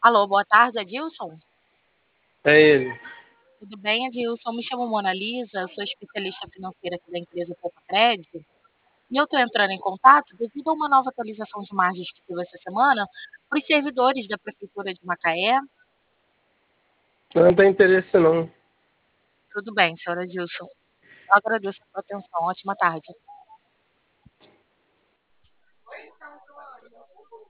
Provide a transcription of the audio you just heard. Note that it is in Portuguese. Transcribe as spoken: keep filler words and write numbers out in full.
Alô, boa tarde, Adilson? É ele. Tudo bem, Adilson? Me chamo Mona Lisa, sou especialista financeira aqui da empresa Poupa Crédito. E eu estou entrando em contato devido a uma nova atualização de margens que teve essa semana para os servidores da Prefeitura de Macaé. Não tem interesse, não. Tudo bem, senhora Adilson. Eu agradeço a sua atenção. Ótima tarde.